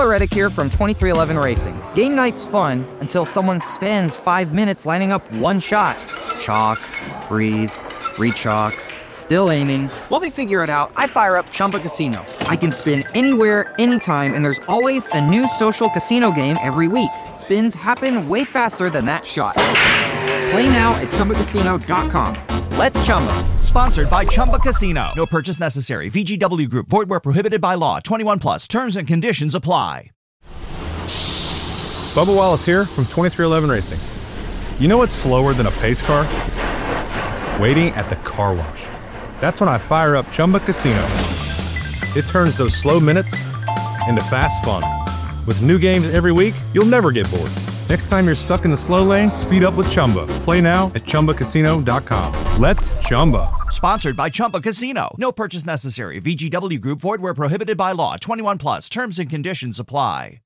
Reddick here from 2311 Racing. Game night's fun until someone spends 5 minutes lining up one shot. Chalk, breathe, re-chalk, still aiming. While they figure it out, I fire up Chumba Casino. I can spin anywhere, anytime, and there's always a new social casino game every week. Spins happen way faster than that shot. Play now at ChumbaCasino.com. Let's Chumba. Sponsored by Chumba Casino. No purchase necessary. VGW Group. Void where prohibited by law. 21 plus. Terms and conditions apply. Bubba Wallace here from 2311 Racing. You know what's slower than a pace car? Waiting at the car wash. That's when I fire up Chumba Casino. It turns those slow minutes into fast fun. With new games every week, you'll never get bored. Next time you're stuck in the slow lane, speed up with Chumba. Play now at ChumbaCasino.com. Let's Chumba. Sponsored by Chumba Casino. No purchase necessary. VGW Group. Void where prohibited by law. 21 plus. Terms and conditions apply.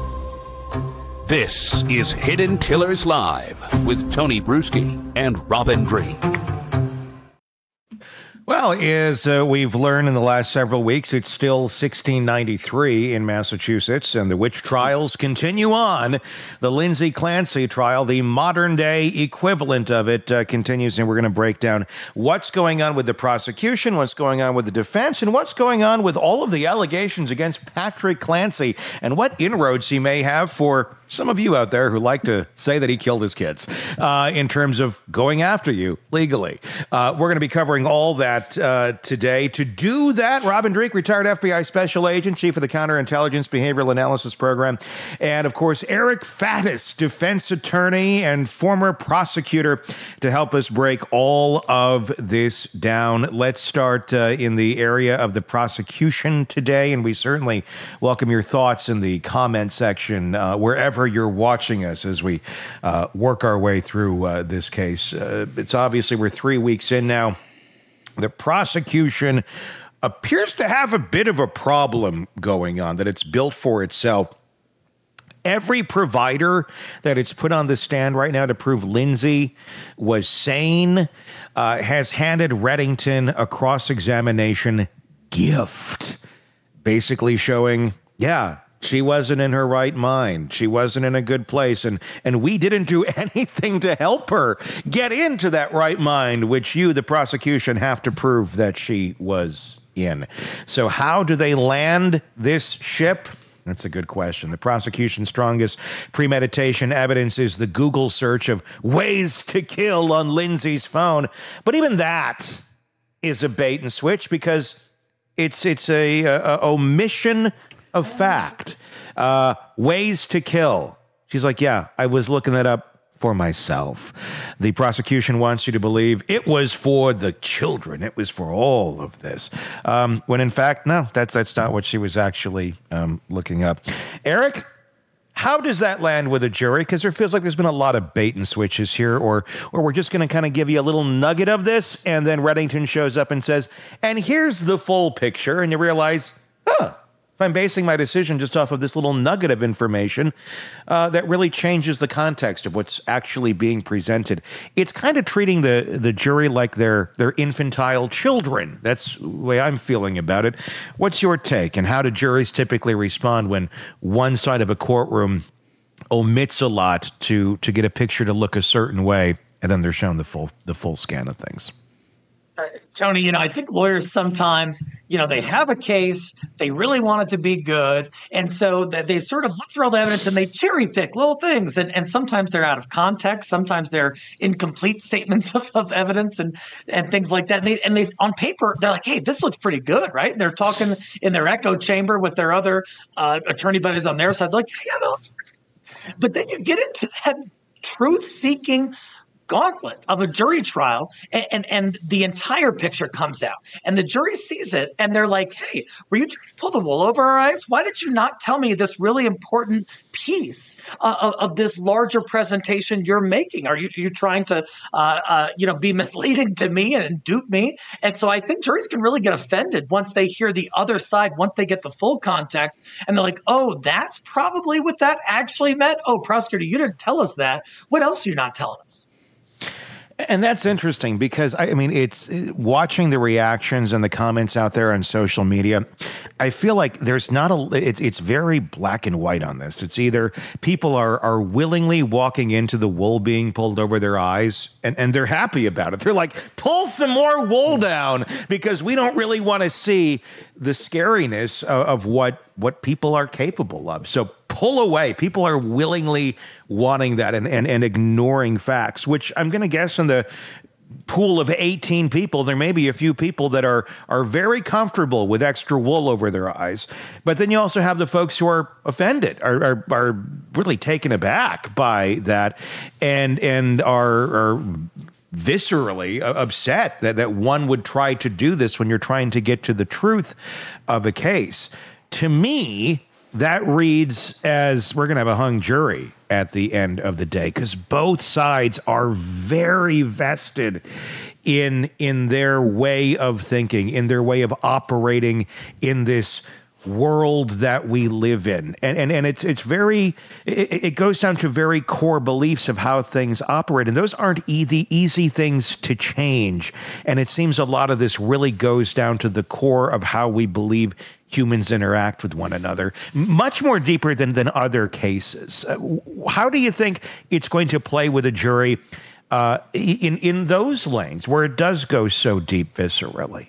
This is Hidden Killers Live with Tony Bruschi and Robin Drake. Well, as we've learned in the last several weeks, it's still 1693 in Massachusetts, and the witch trials continue on. The Lindsay Clancy trial, the modern-day equivalent of it, continues, and we're going to break down what's going on with the prosecution, what's going on with the defense, and what's going on with all of the allegations against Patrick Clancy, and what inroads he may have for some of you out there who like to say that he killed his kids in terms of going after you legally. We're going to be covering all that today. To do that, Robin Drake, retired FBI special agent, chief of the Counterintelligence Behavioral Analysis Program, and, of course, Eric Faddis, defense attorney and former prosecutor, to help us break all of this down. Let's start in the area of the prosecution today, and we certainly welcome your thoughts in the comment section wherever you're watching us as we work our way through this case. It's obviously we're 3 weeks in now. The prosecution appears to have a bit of a problem going on, that it's built for itself. Every provider that it's put on the stand right now to prove Lindsay was sane has handed Reddington a cross-examination gift, basically showing, yeah, she wasn't in her right mind. She wasn't in a good place. And we didn't do anything to help her get into that right mind, which you, the prosecution, have to prove that she was in. So how do they land this ship? That's a good question. The prosecution's strongest premeditation evidence is the Google search of ways to kill on Lindsay's phone. But even that is a bait and switch because it's a omission of fact. Ways to kill. She's like, yeah, I was looking that up for myself. The prosecution wants you to believe it was for the children. It was for all of this. When in fact, no, that's not what she was actually looking up. Eric, how does that land with a jury? Because there feels like there's been a lot of bait and switches here, or we're just going to kind of give you a little nugget of this, and then Reddington shows up and says, and here's the full picture, and you realize, if I'm basing my decision just off of this little nugget of information, that really changes the context of what's actually being presented. It's kind of treating the jury like they're infantile children. That's the way I'm feeling about it. What's your take, and how do juries typically respond when one side of a courtroom omits a lot to get a picture to look a certain way, and then they're shown the full scan of things? Tony, I think lawyers sometimes, they have a case, they really want it to be good, and so that they sort of look through all the evidence and they cherry pick little things, and sometimes they're out of context, sometimes they're incomplete statements of evidence and things like that. And they on paper they're like, hey, this looks pretty good, right? And they're talking in their echo chamber with their other attorney buddies on their side, like, yeah, that looks pretty good. But then you get into that truth-seeking gauntlet of a jury trial, and the entire picture comes out, and the jury sees it, and they're like, hey, were you trying to pull the wool over our eyes? Why did you not tell me this really important piece of this larger presentation you're making? Are you trying to be misleading to me and dupe me? And so I think juries can really get offended once they hear the other side, once they get the full context, and they're like, oh, that's probably what that actually meant. Oh, prosecutor, you didn't tell us that. What else are you not telling us? And that's interesting because, I mean, it's watching the reactions and the comments out there on social media. I feel like there's not it's very black and white on this. It's either people are willingly walking into the wool being pulled over their eyes and they're happy about it. They're like, pull some more wool down because we don't really want to see the scariness of what people are capable of. So pull away. People are willingly wanting that and ignoring facts, which I'm going to guess in the pool of 18 people, there may be a few people that are very comfortable with extra wool over their eyes. But then you also have the folks who are offended, are really taken aback by that and are viscerally upset that one would try to do this when you're trying to get to the truth of a case. To me, that reads as we're going to have a hung jury at the end of the day because both sides are very vested in their way of thinking, in their way of operating in this world that we live in. And it's very, it goes down to very core beliefs of how things operate. And those aren't easy things to change. And it seems a lot of this really goes down to the core of how we believe humans interact with one another, much more deeper than other cases. How do you think it's going to play with a jury in those lanes where it does go so deep viscerally?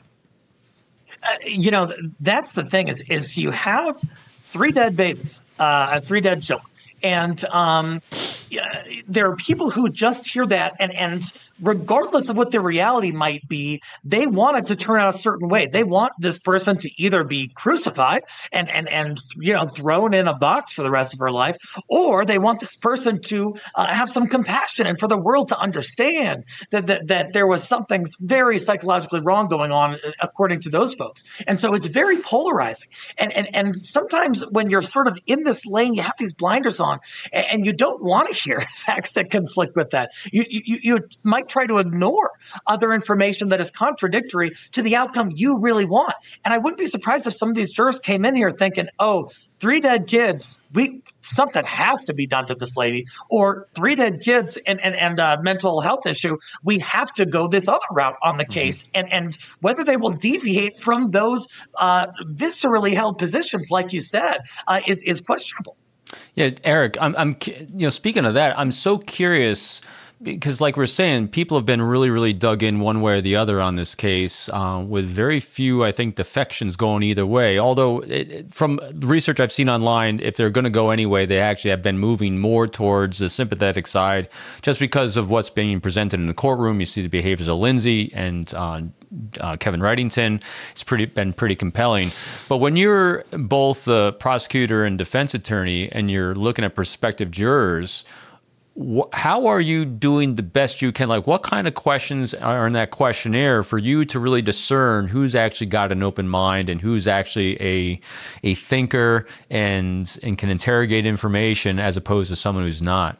That's the thing is you have 3 dead babies, 3 dead children. And there are people who just hear that and regardless of what their reality might be, they want it to turn out a certain way. They want this person to either be crucified and thrown in a box for the rest of her life, or they want this person to have some compassion and for the world to understand that there was something very psychologically wrong going on according to those folks. And so it's very polarizing. And sometimes when you're sort of in this lane, you have these blinders on and you don't want to hear facts that conflict with that. You might try to ignore other information that is contradictory to the outcome you really want. And I wouldn't be surprised if some of these jurors came in here thinking, 3 dead kids, something has to be done to this lady, or 3 dead kids and a mental health issue. We have to go this other route on the case. And whether they will deviate from those viscerally held positions, like you said, is questionable. Yeah, Eric, I'm speaking of that, I'm so curious because like we're saying, people have been really, really dug in one way or the other on this case with very few, I think, defections going either way. Although from research I've seen online, if they're going to go anyway, they actually have been moving more towards the sympathetic side just because of what's being presented in the courtroom. You see the behaviors of Lindsay and Kevin Wrightington. It's been pretty compelling. But when you're both the prosecutor and defense attorney and you're looking at prospective jurors, how are you doing the best you can? Like, what kind of questions are in that questionnaire for you to really discern who's actually got an open mind and who's actually a thinker and can interrogate information as opposed to someone who's not?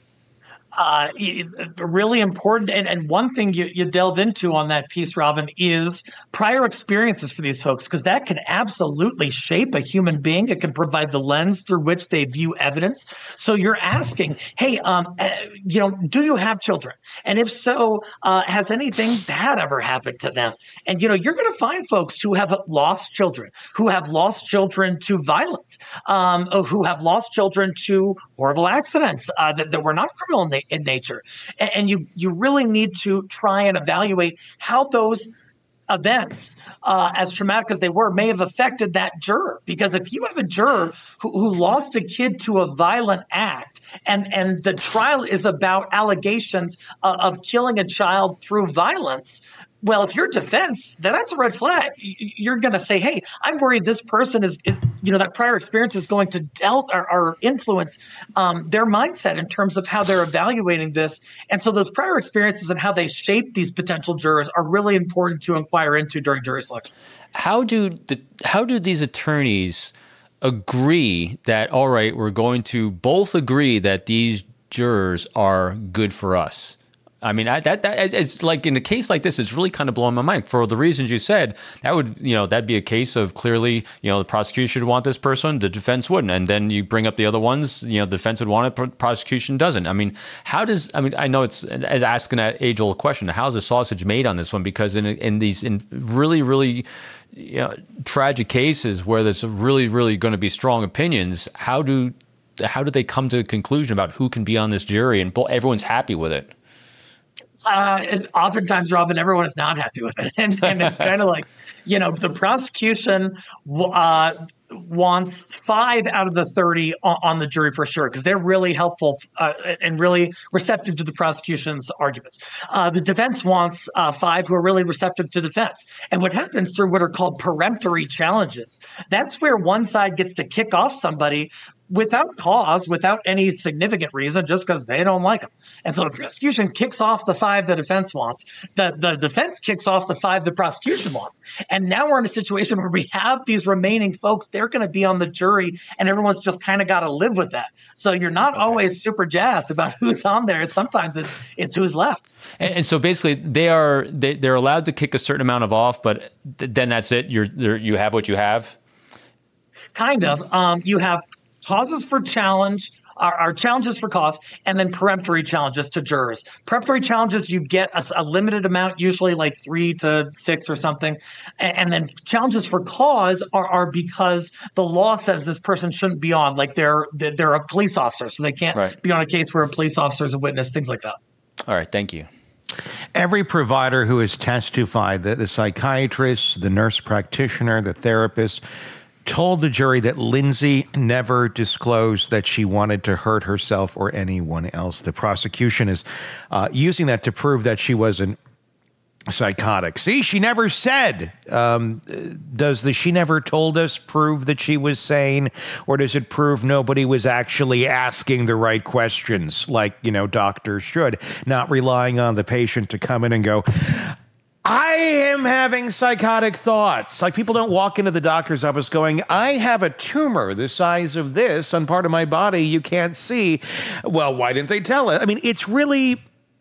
Really important. And one thing you delve into on that piece, Robin, is prior experiences for these folks, because that can absolutely shape a human being. It can provide the lens through which they view evidence. So you're asking, hey, do you have children? And if so, has anything bad ever happened to them? And, you're going to find folks who have lost children, who have lost children to violence, who have lost children to horrible accidents that were not criminal in nature. And you really need to try and evaluate how those events, as traumatic as they were, may have affected that juror. Because if you have a juror who lost a kid to a violent act and the trial is about allegations of killing a child through violence, well, if you're defense, then that's a red flag. You're going to say, hey, I'm worried this person is that prior experience is going to or influence their mindset in terms of how they're evaluating this. And so those prior experiences and how they shape these potential jurors are really important to inquire into during jury selection. How do these attorneys agree that, all right, we're going to both agree that these jurors are good for us? I mean, that it's like in a case like this, it's really kind of blowing my mind for the reasons you said. That would, that'd be a case of clearly, the prosecution would want this person, the defense wouldn't. And then you bring up the other ones, the defense would want it, prosecution doesn't. I mean, I know it's as asking that age-old question, how's the sausage made on this one? Because in really, really tragic cases where there's really, really going to be strong opinions, how do they come to a conclusion about who can be on this jury and everyone's happy with it? And oftentimes, Robin, everyone is not happy with it. And it's kind of like, the prosecution wants 5 out of the 30 on the jury for sure, because they're really helpful and really receptive to the prosecution's arguments. The defense wants 5 who are really receptive to defense. And what happens through what are called peremptory challenges, that's where one side gets to kick off somebody without cause, without any significant reason, just because they don't like them. And so the prosecution kicks off the 5 the defense wants. The defense kicks off the 5 the prosecution wants. And now we're in a situation where we have these remaining folks. They're going to be on the jury, and everyone's just kind of got to live with that. So you're not always super jazzed about who's on there. Sometimes it's who's left. And so basically, they're allowed to kick a certain amount of off, but then that's it. You have what you have. Kind of. You have causes for challenge, are challenges for cause, and then peremptory challenges to jurors. Peremptory challenges, you get a limited amount, usually like 3 to 6 or something. And then challenges for cause are because the law says this person shouldn't be on, like they're a police officer, so they can't be on a case where a police officer is a witness, things like that. All right, thank you. Every provider who has testified, the psychiatrist, the nurse practitioner, the therapist, told the jury that Lindsay never disclosed that she wanted to hurt herself or anyone else. The prosecution is using that to prove that she wasn't psychotic. See, she never said. Does the "she never told us" prove that she was sane, or does it prove nobody was actually asking the right questions, like, doctors should, not relying on the patient to come in and go, I am having psychotic thoughts. Like, people don't walk into the doctor's office going, I have a tumor the size of this on part of my body you can't see. Well, why didn't they tell it? I mean, it's really,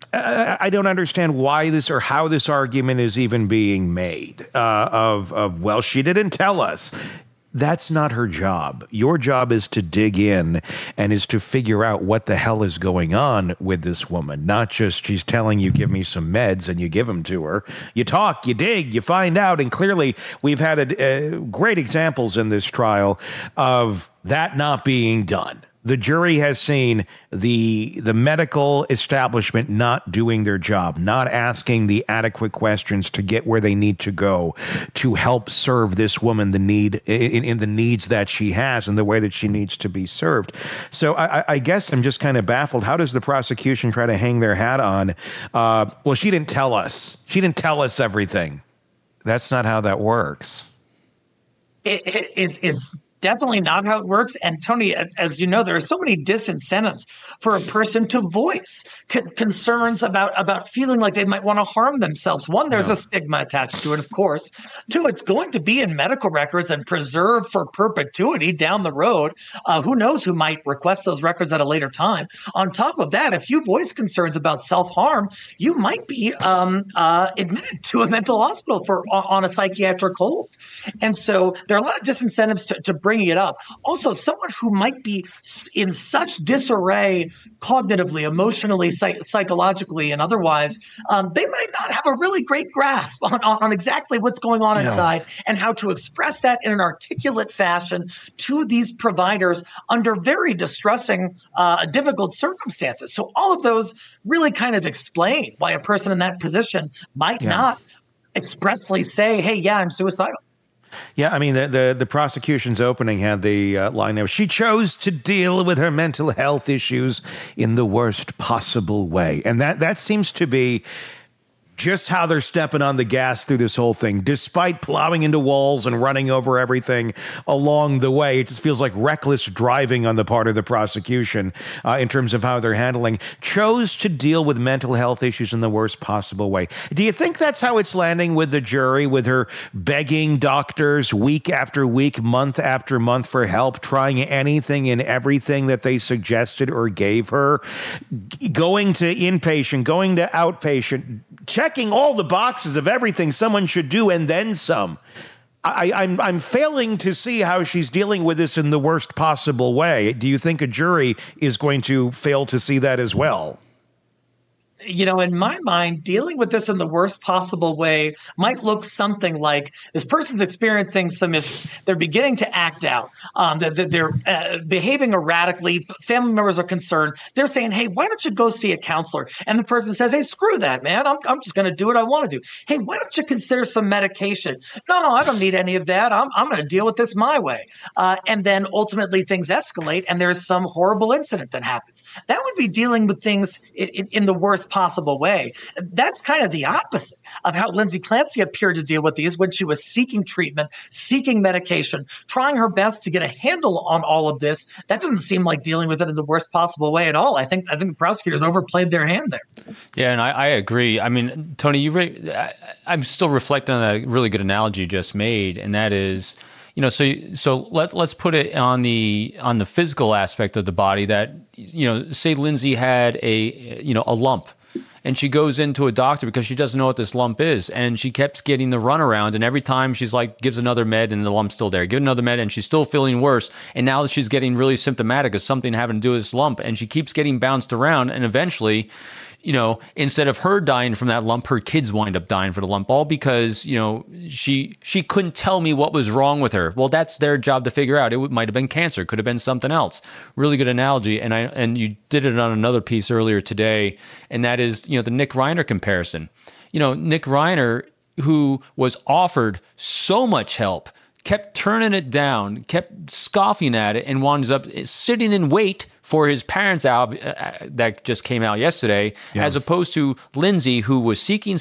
I don't understand why this or how this argument is even being made well, she didn't tell us. That's not her job. Your job is to dig in and is to figure out what the hell is going on with this woman. Not just she's telling you, give me some meds, and you give them to her. You talk, you dig, you find out. And clearly we've had great examples in this trial of that not being done. The jury has seen the medical establishment not doing their job, not asking the adequate questions to get where they need to go to help serve this woman the need in the needs that she has and the way that she needs to be served. So I guess I'm just kind of baffled. How does the prosecution try to hang their hat on? Well, she didn't tell us. She didn't tell us everything. That's not how that works. It's definitely not how it works. And Tony, as you know, there are so many disincentives for a person to voice concerns about feeling like they might want to harm themselves. One, there's a stigma attached to it, of course. Two, it's going to be in medical records and preserved for perpetuity down the road. Who knows who might request those records at a later time. On top of that, if you voice concerns about self-harm, you might be admitted to a mental hospital on a psychiatric hold. And so there are a lot of disincentives to bringing it up. Also, someone who might be in such disarray cognitively, emotionally, psychologically, and otherwise, they might not have a really great grasp on exactly what's going on inside and how to express that in an articulate fashion to these providers under very distressing, difficult circumstances. So all of those really kind of explain why a person in that position might not expressly say, hey, yeah, I'm suicidal. Yeah, I mean, the prosecution's opening had the line of, she chose to deal with her mental health issues in the worst possible way. And that seems to be just how they're stepping on the gas through this whole thing, despite plowing into walls and running over everything along the way. It just feels like reckless driving on the part of the prosecution in terms of how they're handling, chose to deal with mental health issues in the worst possible way. Do you think that's how it's landing with the jury, with her begging doctors week after week, month after month for help, trying anything and everything that they suggested or gave her, going to inpatient, going to outpatient, checking all the boxes of everything someone should do and then some? I'm failing to see how she's dealing with this in the worst possible way. Do you think a jury is going to fail to see that as well? In my mind, dealing with this in the worst possible way might look something like this person's experiencing some issues. They're beginning to act out. They're behaving erratically. Family members are concerned. They're saying, hey, why don't you go see a counselor? And the person says, hey, screw that, man. I'm just going to do what I want to do. Hey, why don't you consider some medication? No, I don't need any of that. I'm going to deal with this my way. And then ultimately things escalate and there's some horrible incident that happens. That would be dealing with things in the worst possible way. That's kind of the opposite of how Lindsay Clancy appeared to deal with these when she was seeking treatment, seeking medication, trying her best to get a handle on all of this. That doesn't seem like dealing with it in the worst possible way at all. I think the prosecutors overplayed their hand there. Yeah, and I agree. I mean, Tony, I'm still reflecting on that really good analogy you just made, and that is, so let's put it on the physical aspect of the body. That say Lindsay had a lump, and she goes into a doctor because she doesn't know what this lump is, and she kept getting the runaround, and every time she's like gives another med and the lump's still there, give another med and she's still feeling worse, and now she's getting really symptomatic of something having to do with this lump, and she keeps getting bounced around, and eventually, instead of her dying from that lump, her kids wind up dying for the lump, all because, she couldn't tell me what was wrong with her. Well, that's their job to figure out. It might have been cancer, could have been something else. Really good analogy. And you did it on another piece earlier today, and that is, the Nick Reiner comparison. Nick Reiner, who was offered so much help, kept turning it down, kept scoffing at it, and winds up sitting in wait for his parents' out that just came out yesterday, as opposed to Lindsay, who was seeking.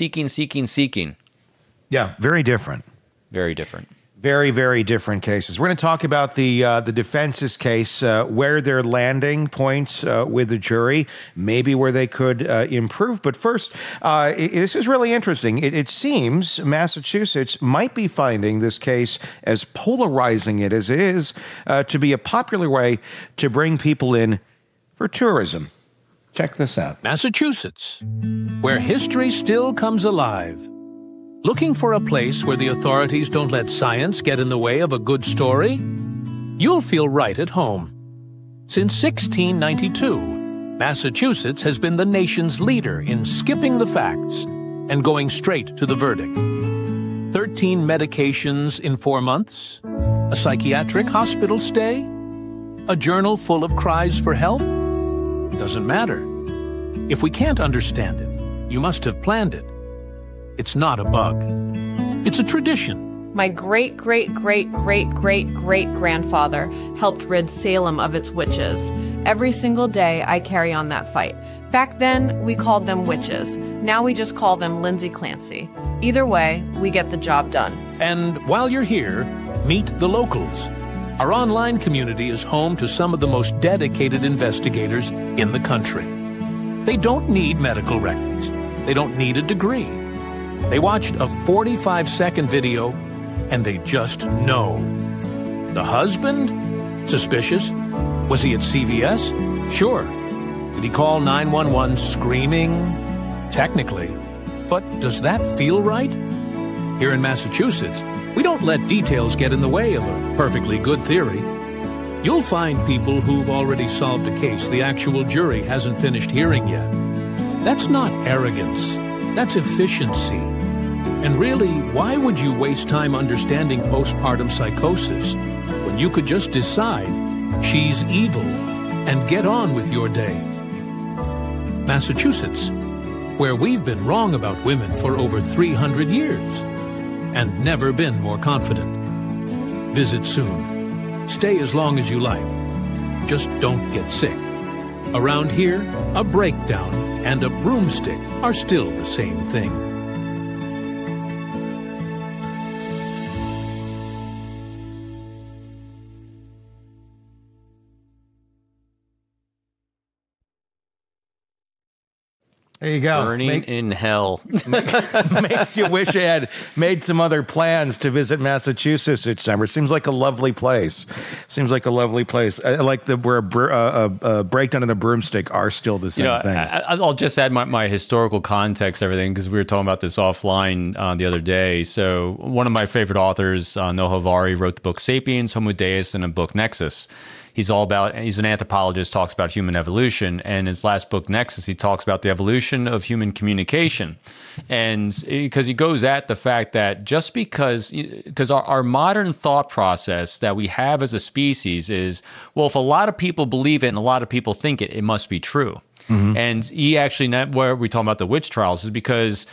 Yeah, very different. Very different. Very, very different cases. We're going to talk about the defense's case, where they're landing points with the jury, maybe where they could improve. But first, this is really interesting. It seems Massachusetts might be finding this case, as polarizing it as it is, to be a popular way to bring people in for tourism. Check this out. Massachusetts, where history still comes alive. Looking for a place where the authorities don't let science get in the way of a good story? You'll feel right at home. Since 1692, Massachusetts has been the nation's leader in skipping the facts and going straight to the verdict. 13 medications in 4 months? A psychiatric hospital stay? A journal full of cries for help? Doesn't matter. If we can't understand it, you must have planned it. It's not a bug. It's a tradition. My great-great-great-great-great-grandfather helped rid Salem of its witches. Every single day, I carry on that fight. Back then, we called them witches. Now we just call them Lindsay Clancy. Either way, we get the job done. And while you're here, meet the locals. Our online community is home to some of the most dedicated investigators in the country. They don't need medical records. They don't need a degree. They watched a 45-second video, and they just know. The husband? Suspicious. Was he at CVS? Sure. Did he call 911 screaming? Technically. But does that feel right? Here in Massachusetts, we don't let details get in the way of a perfectly good theory. You'll find people who've already solved a case the actual jury hasn't finished hearing yet. That's not arrogance. That's efficiency. And really, why would you waste time understanding postpartum psychosis when you could just decide she's evil and get on with your day? Massachusetts, where we've been wrong about women for over 300 years and never been more confident. Visit soon. Stay as long as you like. Just don't get sick. Around here, a breakdown and a broomstick are still the same thing. There you go. Burning in hell. Makes you wish I had made some other plans to visit Massachusetts this summer. Seems like a lovely place. I like where a breakdown and a broomstick are still the same thing. I'll just add my historical context, everything, because we were talking about this offline the other day. So one of my favorite authors, Noah Harari, wrote the book Sapiens, Homo Deus, and a book Nexus. He's an anthropologist, talks about human evolution. And his last book, Nexus, he talks about the evolution of human communication. And because he goes at the fact that just because our modern thought process that we have as a species is, well, if a lot of people believe it and a lot of people think it, it must be true. Mm-hmm. And he actually, where we talk about the witch trials, is because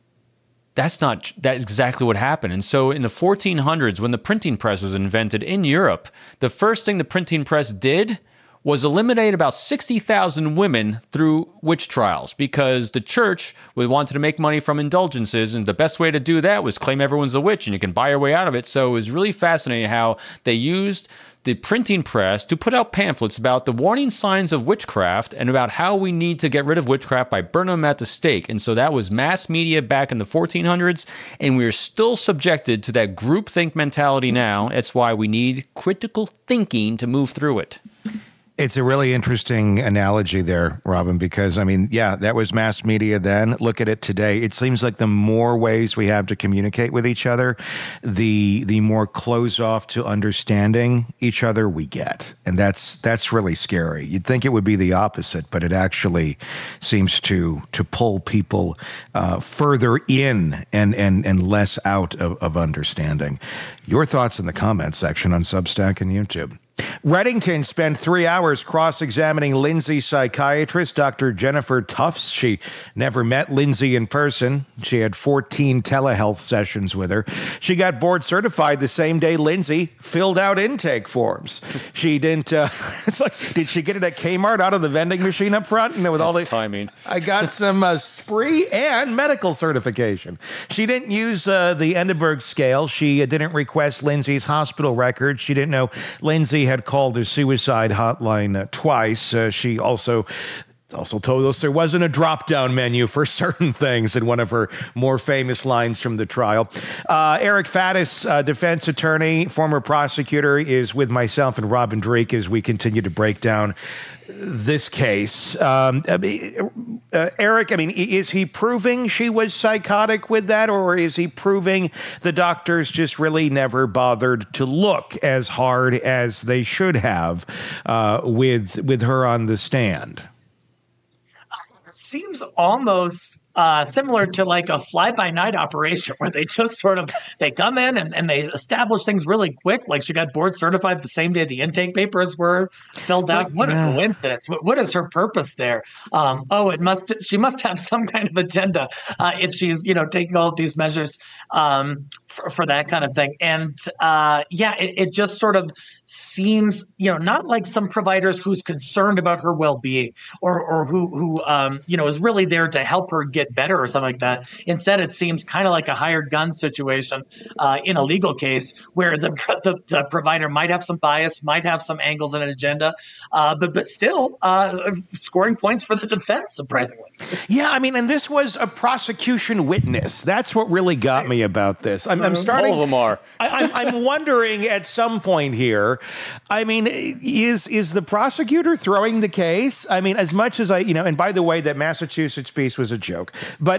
that's exactly what happened. And so in the 1400s, when the printing press was invented in Europe, the first thing the printing press did was eliminate about 60,000 women through witch trials, because the church wanted to make money from indulgences, and the best way to do that was claim everyone's a witch and you can buy your way out of it. So it was really fascinating how they used the printing press to put out pamphlets about the warning signs of witchcraft and about how we need to get rid of witchcraft by burning them at the stake. And so that was mass media back in the 1400s, and we are still subjected to that groupthink mentality now. That's why we need critical thinking to move through it. It's a really interesting analogy there, Robin, because, that was mass media then. Look at it today. It seems like the more ways we have to communicate with each other, the more close off to understanding each other we get. And that's really scary. You'd think it would be the opposite, but it actually seems to pull people further in and less out of understanding. Your thoughts in the comments section on Substack and YouTube. Reddington spent 3 hours cross-examining Lindsay's psychiatrist, Dr. Jennifer Tufts. She never met Lindsay in person. She had 14 telehealth sessions with her. She got board certified the same day Lindsay filled out intake forms. She didn't, it's like, did she get it at Kmart out of the vending machine up front? And with all the timing. I got some spree and medical certification. She didn't use the Edinburgh scale. She didn't request Lindsay's hospital records. She didn't know Lindsay had called a suicide hotline twice. She also told us there wasn't a drop-down menu for certain things in one of her more famous lines from the trial. Eric Faddis, defense attorney, former prosecutor, is with myself and Robin Dreeke as we continue to break down this case. Eric, is he proving she was psychotic with that, or is he proving the doctors just really never bothered to look as hard as they should have with her on the stand? It seems almost similar to like a fly-by-night operation where they just they come in and they establish things really quick. Like she got board certified the same day the intake papers were filled out. What a coincidence. What is her purpose there? She must have some kind of agenda if she's, taking all of these measures for that kind of thing. And it just sort of seems, not like some providers who's concerned about her well-being or who is really there to help her get better or something like that. Instead, it seems kind of like a hired gun situation in a legal case where the provider might have some bias, might have some angles and an agenda, but still scoring points for the defense, surprisingly. Yeah, and this was a prosecution witness. That's what really got me about this. I'm starting. All of them are. I'm wondering at some point here. Is the prosecutor throwing the case? As much as and by the way, that Massachusetts piece was a joke, but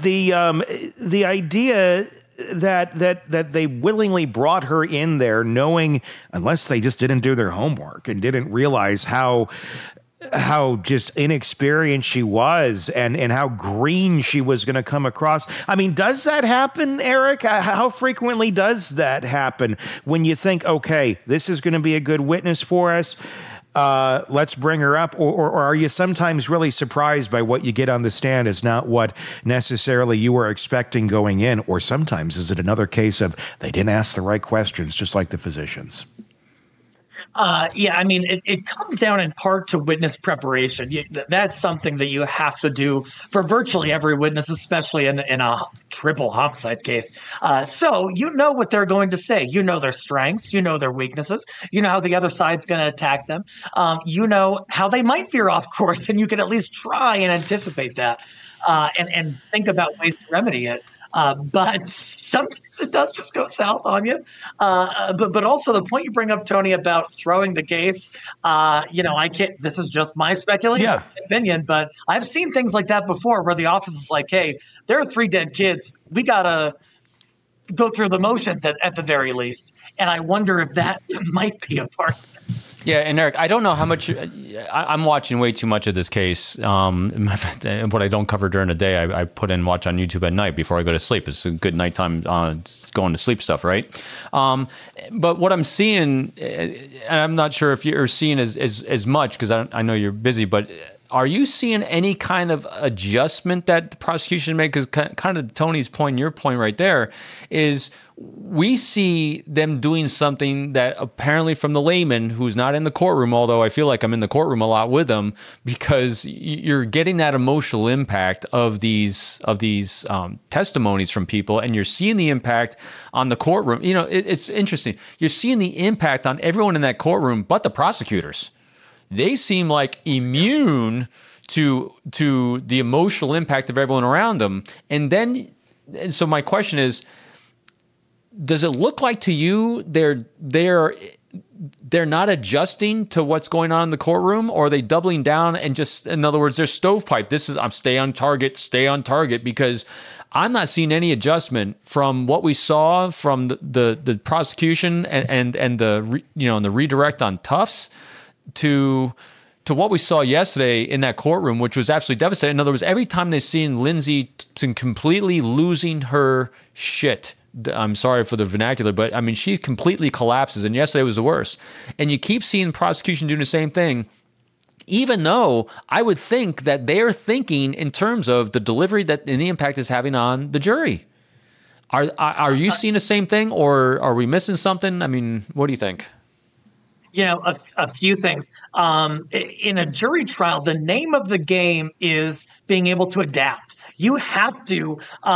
the idea that they willingly brought her in there, knowing, unless they just didn't do their homework and didn't realize how just inexperienced she was and how green she was going to come across. Does that happen, Eric? How frequently does that happen when you think, okay, this is going to be a good witness for us? Let's bring her up. Or are you sometimes really surprised by what you get on the stand is not what necessarily you were expecting going in? Or sometimes is it another case of they didn't ask the right questions, just like the physicians? Yeah, I mean, it comes down in part to witness preparation. That's something that you have to do for virtually every witness, especially in a triple homicide case. So you know what they're going to say. You know their strengths. You know their weaknesses. You know how the other side's going to attack them. You know how they might veer off course, and you can at least try and anticipate that and think about ways to remedy it. But sometimes it does just go south on you. But also the point you bring up, Tony, about throwing the case, I can't, this is just my speculation, opinion, but I've seen things like that before where the office is like, hey, there are 3 dead kids. We got to go through the motions at the very least. And I wonder if that might be a part of it. Yeah, and Eric, I don't know how much I'm watching way too much of this case. What I don't cover during the day, I put in watch on YouTube at night before I go to sleep. It's a good nighttime going to sleep stuff, right? But what I'm seeing, and I'm not sure if you're seeing as much because I know you're busy, but are you seeing any kind of adjustment that the prosecution made? Because kind of Tony's point, your point right there, is we see them doing something that apparently from the layman who's not in the courtroom, although I feel like I'm in the courtroom a lot with them, because you're getting that emotional impact of these testimonies from people, and you're seeing the impact on the courtroom. It's interesting. You're seeing the impact on everyone in that courtroom but the prosecutors. They seem like immune to the emotional impact of everyone around them. And so my question is, does it look like to you they're not adjusting to what's going on in the courtroom, or are they doubling down and just, in other words, they're stovepipe? I'm stay on target, because I'm not seeing any adjustment from what we saw from the prosecution and the redirect on Tufts to what we saw yesterday in that courtroom, which was absolutely devastating. In other words, every time they've seen Lindsay completely losing her shit, I'm sorry for the vernacular, but I mean, she completely collapses, and yesterday was the worst. And you keep seeing the prosecution doing the same thing, even though I would think that they're thinking in terms of the delivery and the impact it's having on the jury. Are you seeing the same thing, or are we missing something? I mean, what do you think? A few things. In a jury trial, the name of the game is being able to adapt. You have to,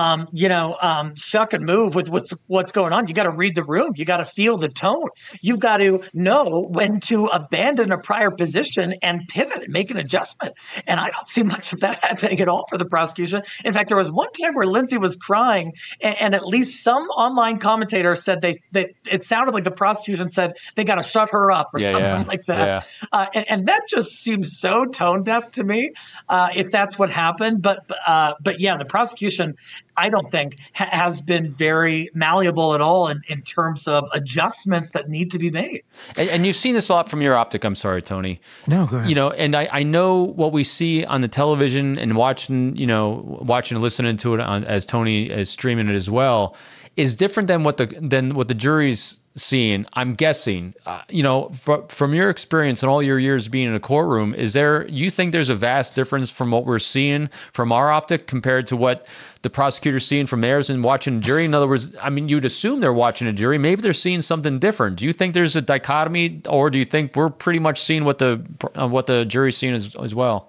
shuck and move with what's going on. You got to read the room. You got to feel the tone. You've got to know when to abandon a prior position and pivot and make an adjustment. And I don't see much of that happening at all for the prosecution. In fact, there was one time where Lindsay was crying, and at least some online commentator said it sounded like the prosecution said they got to shut her up or something like that. Yeah. And that just seems so tone deaf to me, if that's what happened. But yeah, the prosecution, I don't think, has been very malleable at all in terms of adjustments that need to be made. And you've seen this a lot from your optic. I'm sorry, Tony. No, go ahead. And I know what we see on the television and watching and listening to it as Tony is streaming it as well is different than what the jury's seeing. I'm guessing, from your experience and all your years being in a courtroom, you think there's a vast difference from what we're seeing from our optic compared to what the prosecutor's seeing from theirs and watching a jury? In other words, I mean, you'd assume they're watching a jury. Maybe they're seeing something different. Do you think there's a dichotomy, or do you think we're pretty much seeing what the jury's seeing as well?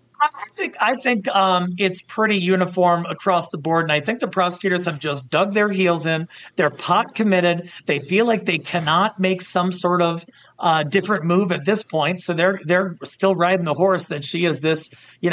I think it's pretty uniform across the board, and I think the prosecutors have just dug their heels in. They're pot committed. They feel like they cannot make some sort of different move at this point, so they're still riding the horse that she is this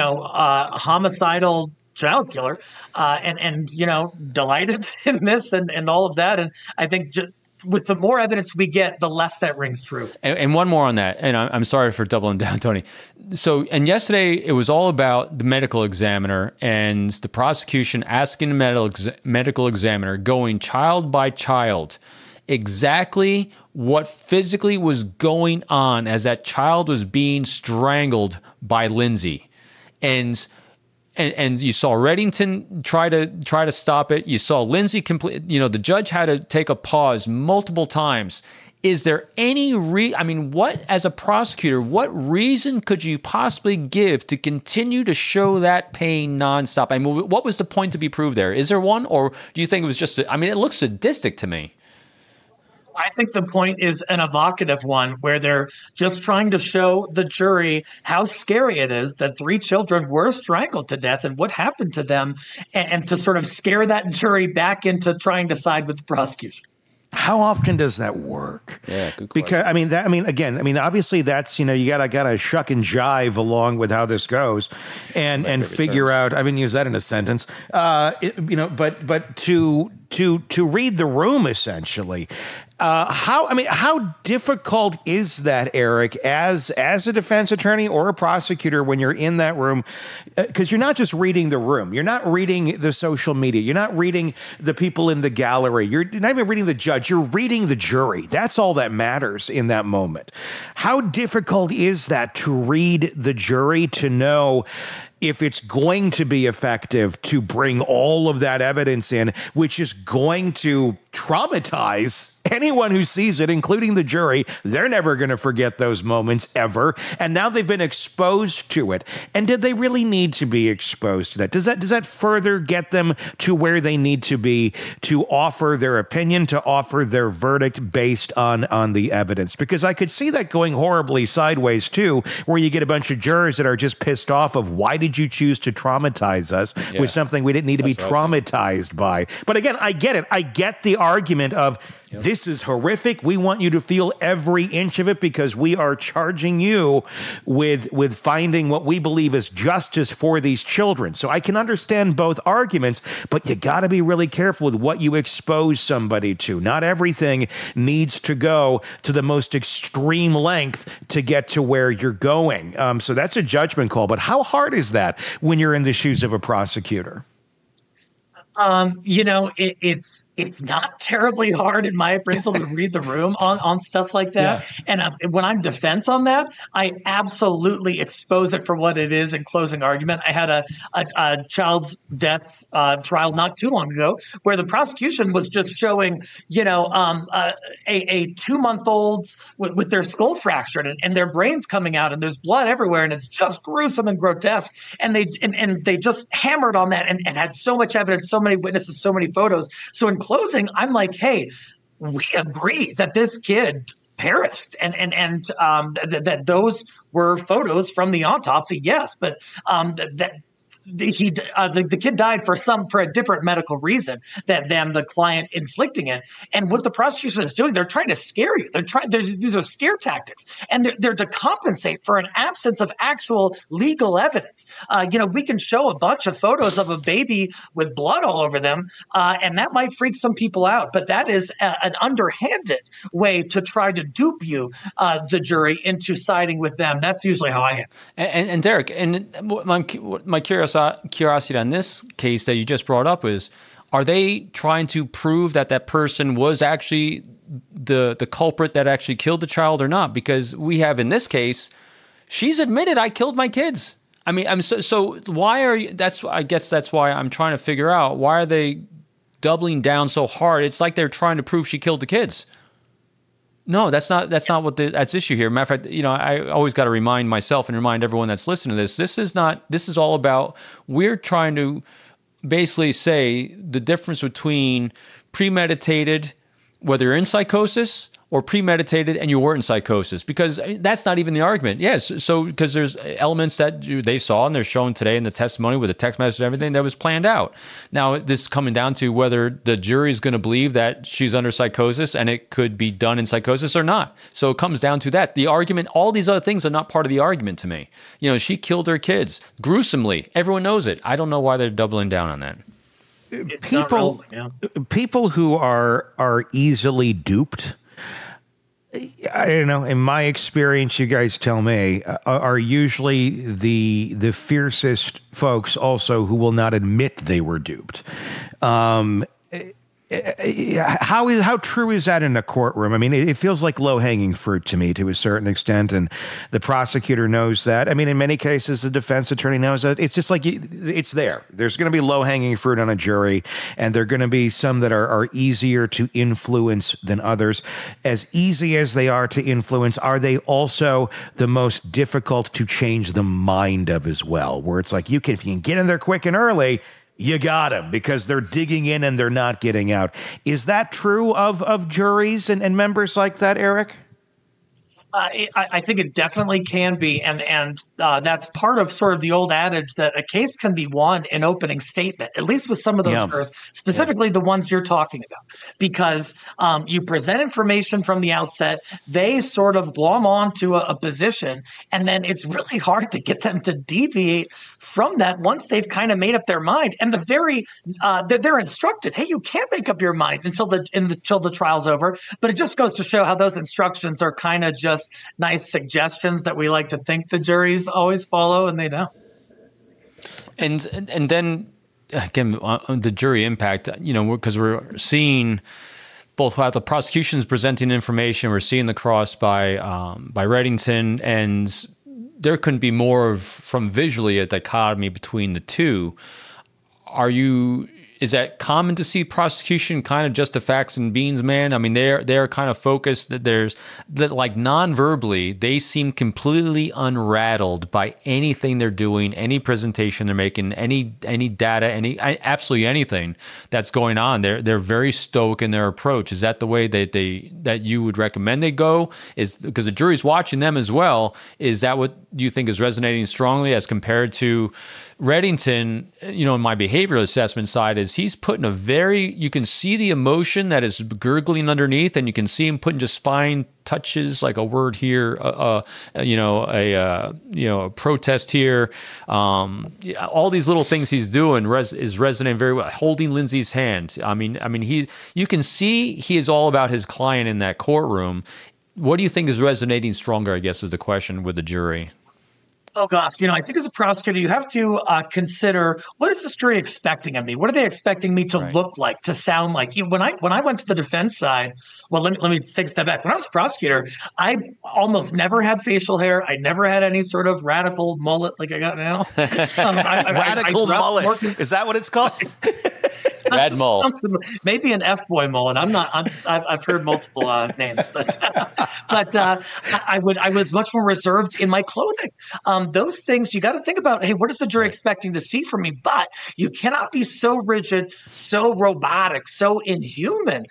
homicidal child killer, and delighted in this and all of that. And I think just with the more evidence we get, the less that rings true. And one more on that, and I'm sorry for doubling down, Tony. And yesterday it was all about the medical examiner and the prosecution asking the medical examiner, going child by child, exactly what physically was going on as that child was being strangled by Lindsay. And you saw Reddington try to stop it. You saw Lindsay the judge had to take a pause multiple times. Is there any as a prosecutor, what reason could you possibly give to continue to show that pain nonstop? I mean, what was the point to be proved there? Is there one, or do you think it was just? It looks sadistic to me. I think the point is an evocative one where they're just trying to show the jury how scary it is that 3 children were strangled to death and what happened to them, and to sort of scare that jury back into trying to side with the prosecution. How often does that work? Yeah, good question. Because obviously that's, you gotta shuck and jive along with how this goes, and figure out. I haven't used that in a sentence. But to read the room essentially. How difficult is that, Eric, as a defense attorney or a prosecutor when you're in that room? Because you're not just reading the room. You're not reading the social media. You're not reading the people in the gallery. You're not even reading the judge. You're reading the jury. That's all that matters in that moment. How difficult is that to read the jury, to know if it's going to be effective to bring all of that evidence in, which is going to traumatize anyone who sees it, including the jury? They're never going to forget those moments ever. And now they've been exposed to it. And did they really need to be exposed to that? Does that further get them to where they need to be to offer their opinion, to offer their verdict based on the evidence? Because I could see that going horribly sideways too, where you get a bunch of jurors that are just pissed off of, why did you choose to traumatize us with something we didn't need to be traumatized by? But again, I get it. I get the argument of, this is horrific. We want you to feel every inch of it because we are charging you with finding what we believe is justice for these children. So I can understand both arguments, but you got to be really careful with what you expose somebody to. Not everything needs to go to the most extreme length to get to where you're going. So that's a judgment call. But how hard is that when you're in the shoes of a prosecutor? It's not terribly hard in my appraisal to read the room on stuff like that. Yeah. And when I'm defense on that, I absolutely expose it for what it is in closing argument. I had a child's death trial not too long ago where the prosecution was just showing, a 2-month-olds with their skull fractured and their brains coming out and there's blood everywhere and it's just gruesome and grotesque. And they just hammered on that and had so much evidence, so many witnesses, so many photos. So in closing, I'm like, hey, we agree that this kid perished and that those were photos from the autopsy. Yes, but the kid died for a different medical reason than the client inflicting it. And what the prosecution is doing, they're trying to scare you. These are scare tactics, and they're to compensate for an absence of actual legal evidence. We can show a bunch of photos of a baby with blood all over them, and that might freak some people out. But that is an underhanded way to try to dupe you, the jury, into siding with them. That's usually how I am. And Derek, and my curiosity on this case that you just brought up is, are they trying to prove that person was actually the culprit that actually killed the child or not? Because we have in this case, she's admitted, I killed my kids. I mean, so why are you? I guess that's why I'm trying to figure out, why are they doubling down so hard? It's like they're trying to prove she killed the kids. No, that's not what that's issue here. Matter of fact, I always got to remind myself and remind everyone that's listening to this. This is all about, we're trying to basically say the difference between premeditated, whether you're in psychosis, or premeditated and you weren't in psychosis, because that's not even the argument. Yes, so because there's elements that they saw and they're shown today in the testimony with the text message and everything that was planned out. Now, this is coming down to whether the jury is going to believe that she's under psychosis and it could be done in psychosis or not. So it comes down to that. The argument, all these other things are not part of the argument to me. She killed her kids gruesomely. Everyone knows it. I don't know why they're doubling down on that. People who are easily duped, I don't know, in my experience, you guys tell me, are usually the fiercest folks also who will not admit they were duped. How true is that in a courtroom? I mean, it feels like low-hanging fruit to me to a certain extent, and the prosecutor knows that. I mean, in many cases, the defense attorney knows that. It's just like it's there. There's going to be low-hanging fruit on a jury, and there are going to be some that are easier to influence than others. As easy as they are to influence, are they also the most difficult to change the mind of as well? Where it's like, if you can get in there quick and early, you got them because they're digging in and they're not getting out. Is that true of juries and members like that, Eric? I think it definitely can be, and that's part of sort of the old adage that a case can be won in opening statement, at least with some of those jurors, specifically the ones you're talking about, because you present information from the outset, they sort of glom on to a position, and then it's really hard to get them to deviate from that once they've kind of made up their mind. And they're instructed, hey, you can't make up your mind until the trial's over. But it just goes to show how those instructions are kind of just nice suggestions that we like to think the juries always follow, and they don't. And then again, on the jury impact, because we're seeing both how the prosecution is presenting information, we're seeing the cross by Reddington, and there couldn't be more from visually a dichotomy between the two. Is that common to see prosecution kind of just the facts and beans, man? I mean, they're kind of focused that like non-verbally, they seem completely unrattled by anything they're doing, any presentation they're making, any data, absolutely anything that's going on. They're very stoic in their approach. Is that the way that you would recommend they go? Is because the jury's watching them as well. Is that what you think is resonating strongly as compared to Reddington, in my behavioral assessment side, is he's putting you can see the emotion that is gurgling underneath, and you can see him putting just fine touches, like a word here, a protest here. All these little things he's doing is resonating very well. Holding Lindsay's hand. I mean, you can see he is all about his client in that courtroom. What do you think is resonating stronger, I guess, is the question with the jury? Oh, gosh. I think as a prosecutor, you have to consider, what is this jury expecting of me? What are they expecting me to look like, to sound like? When I went to the defense side, well, let me take a step back. When I was a prosecutor, I almost never had facial hair. I never had any sort of radical mullet like I got now. Radical mullet. Is that what it's called? Rad mull. Maybe an F-boy mullet. I've heard multiple names, but I was much more reserved in my clothing. Those things you got to think about. Hey, what is the jury expecting to see from me? But you cannot be so rigid, so robotic, so inhuman,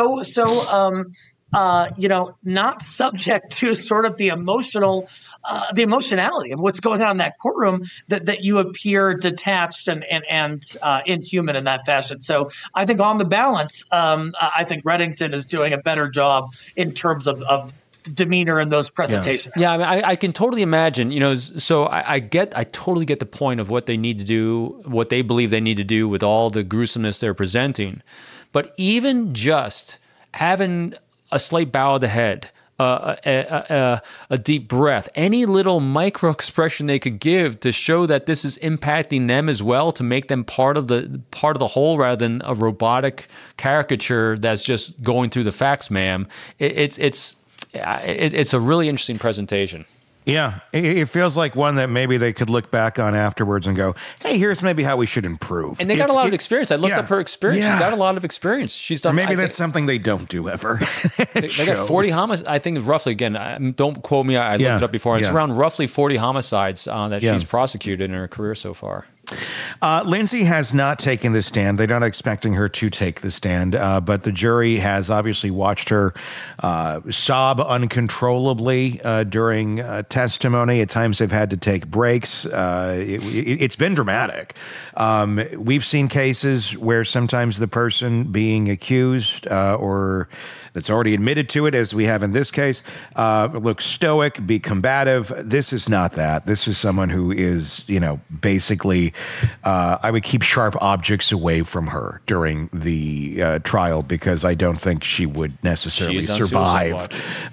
not subject to sort of the emotionality of what's going on in that courtroom, that you appear detached and inhuman in that fashion. So I think on the balance, I think Reddington is doing a better job in terms of demeanor in those presentations. Yeah, I mean, I can totally imagine, so I totally get the point of what they need to do, what they believe they need to do with all the gruesomeness they're presenting. But even just having a slight bow of the head, a deep breath, any little micro expression they could give to show that this is impacting them as well, to make them part of the whole rather than a robotic caricature that's just going through the facts, ma'am. It's a really interesting presentation. Yeah, it feels like one that maybe they could look back on afterwards and go, hey, here's maybe how we should improve. And they got a lot of experience. I looked up her experience. Yeah. She's got a lot of experience. She's done. Or maybe that's something they don't do ever. They got 40 homicides. I think roughly, again, don't quote me. I looked it up before. It's around roughly 40 homicides that she's prosecuted in her career so far. Lindsay has not taken the stand. They're not expecting her to take the stand, but the jury has obviously watched her sob uncontrollably during testimony. At times they've had to take breaks. It's been dramatic. We've seen cases where sometimes the person being accused or that's already admitted to it, as we have in this case, looks stoic, be combative. This is not that. This is someone who is, basically, I would keep sharp objects away from her during the trial because I don't think she would necessarily survive.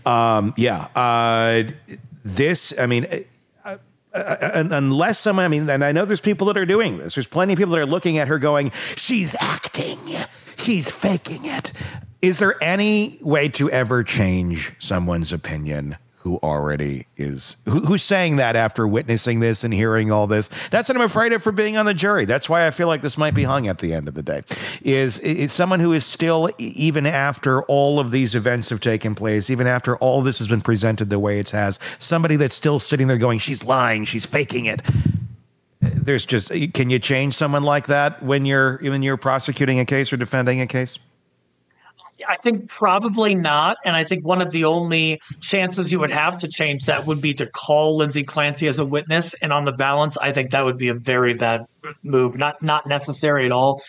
Unless someone, and I know there's people that are doing this. There's plenty of people that are looking at her going, she's acting, she's faking it. Is there any way to ever change someone's opinion who already is, who's saying that after witnessing this and hearing all this? That's what I'm afraid of for being on the jury. That's why I feel like this might be hung at the end of the day. Is someone who is still, even after all of these events have taken place, even after all this has been presented the way it has, somebody that's still sitting there going, she's lying, she's faking it. There's just, can you change someone like that when you're prosecuting a case or defending a case? I think probably not. And I think one of the only chances you would have to change that would be to call Lindsay Clancy as a witness. And on the balance, I think that would be a very bad move, not necessary at all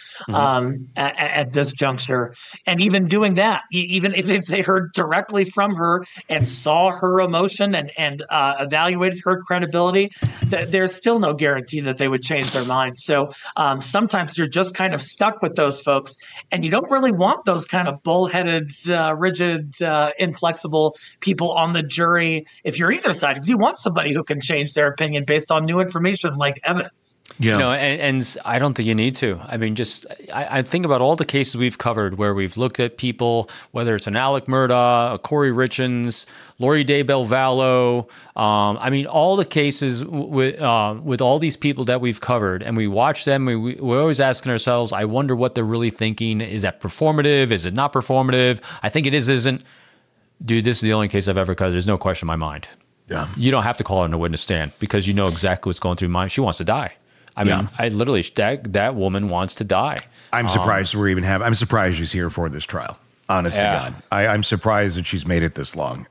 at this juncture. And even doing that, even if they heard directly from her and saw her emotion and evaluated her credibility, there's still no guarantee that they would change their mind. So sometimes you're just kind of stuck with those folks, and you don't really want those kind of bullheaded, rigid, inflexible people on the jury if you're either side, because you want somebody who can change their opinion based on new information like evidence. Yeah. And I don't think you need to. I mean, I think about all the cases we've covered where we've looked at people, whether it's an Alec Murdaugh, a Corey Richins, Lori Day Belvallo. I mean, all the cases with all these people that we've covered, and we watch them. We're always asking ourselves, I wonder what they're really thinking. Is that performative? Is it not performative? I think it isn't. Dude, this is the only case I've ever covered. There's no question in my mind. Yeah. You don't have to call her in a witness stand because you know exactly what's going through her mind. She wants to die. I mean, I literally, that woman wants to die. I'm surprised I'm surprised she's here for this trial. Honest to God. I'm surprised that she's made it this long.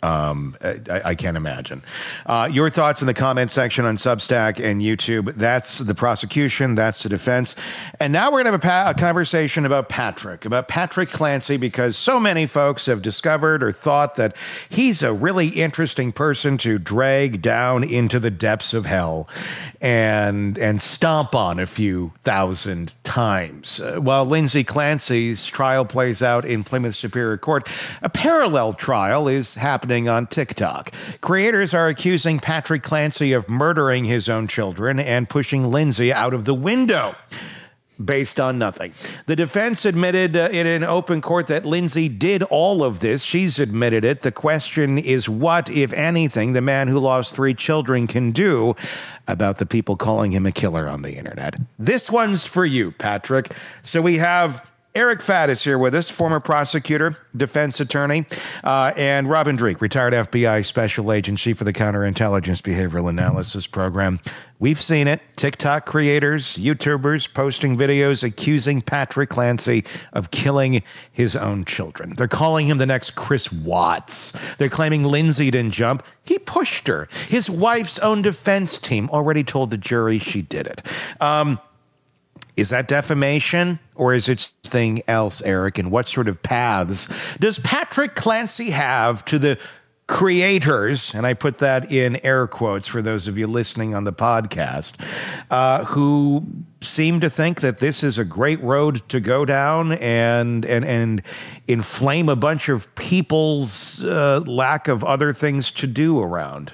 I can't imagine. Your thoughts in the comment section on Substack and YouTube. That's the prosecution. That's the defense. And now we're going to have a conversation about Patrick Clancy, because so many folks have discovered or thought that he's a really interesting person to drag down into the depths of hell and stomp on a few thousand times. While Lindsay Clancy's trial plays out in Plymouth Superior Court, a parallel trial is happening on TikTok. Creators are accusing Patrick Clancy of murdering his own children and pushing Lindsay out of the window based on nothing. The defense admitted in an open court that Lindsay did all of this. She's admitted it. The question is what, if anything, the man who lost 3 children can do about the people calling him a killer on the internet. This one's for you, Patrick. So we have Eric Fatt is here with us, former prosecutor, defense attorney, and Robin Dreeke, retired FBI special agent, chief of the Counterintelligence Behavioral Analysis Program. We've seen it. TikTok creators, YouTubers posting videos accusing Patrick Clancy of killing his own children. They're calling him the next Chris Watts. They're claiming Lindsay didn't jump. He pushed her. His wife's own defense team already told the jury she did it. Is that defamation, or is it something else, Eric? And what sort of paths does Patrick Clancy have to the creators, and I put that in air quotes for those of you listening on the podcast, who seem to think that this is a great road to go down and inflame a bunch of people's lack of other things to do around?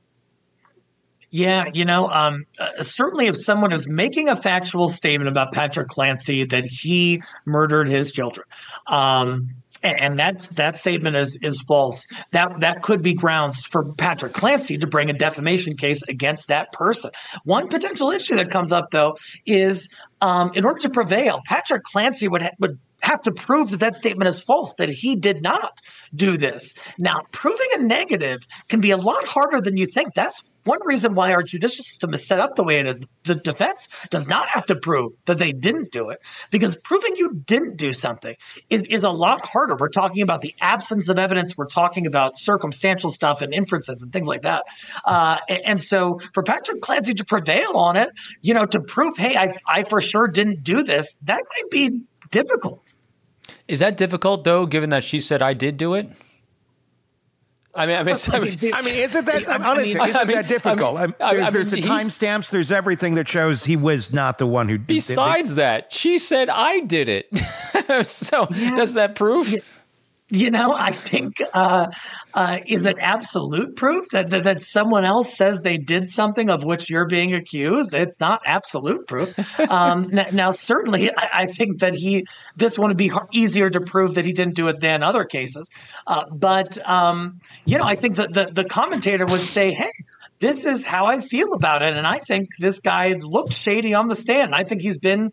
Yeah, certainly if someone is making a factual statement about Patrick Clancy that he murdered his children, and that statement is false, that could be grounds for Patrick Clancy to bring a defamation case against that person. One potential issue that comes up, though, is in order to prevail, Patrick Clancy would have to prove that statement is false, that he did not do this. Now, proving a negative can be a lot harder than you think. That's one reason why our judicial system is set up the way it is. The defense does not have to prove that they didn't do it, because proving you didn't do something is a lot harder. We're talking about the absence of evidence. We're talking about circumstantial stuff and inferences and things like that. And so for Patrick Clancy to prevail on it, to prove, hey, I for sure didn't do this, that might be difficult. Is that difficult, though, given that she said I did do it? I mean, isn't that honestly? Isn't that difficult? There's the timestamps. There's everything that shows he was not the one who did it. Besides that, she said I did it. So does that prove? I think is it absolute proof that someone else says they did something of which you're being accused? It's not absolute proof. Now, certainly, I think that this one would be easier to prove that he didn't do it than other cases. But I think that the commentator would say, hey, this is how I feel about it. And I think this guy looks shady on the stand. I think he's been,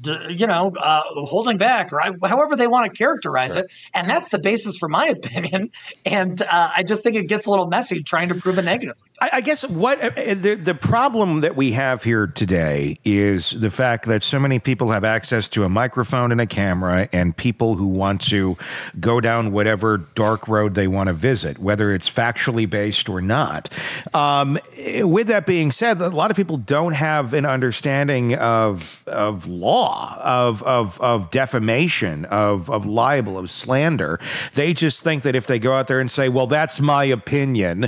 holding back, or however they want to characterize it. And that's the basis for my opinion. And I just think it gets a little messy trying to prove a negative. I guess what the problem that we have here today is the fact that so many people have access to a microphone and a camera, and people who want to go down whatever dark road they want to visit, whether it's factually based or not. With that being said, a lot of people don't have an understanding of law, of defamation, of libel, of slander. They just think that if they go out there and say, well, that's my opinion,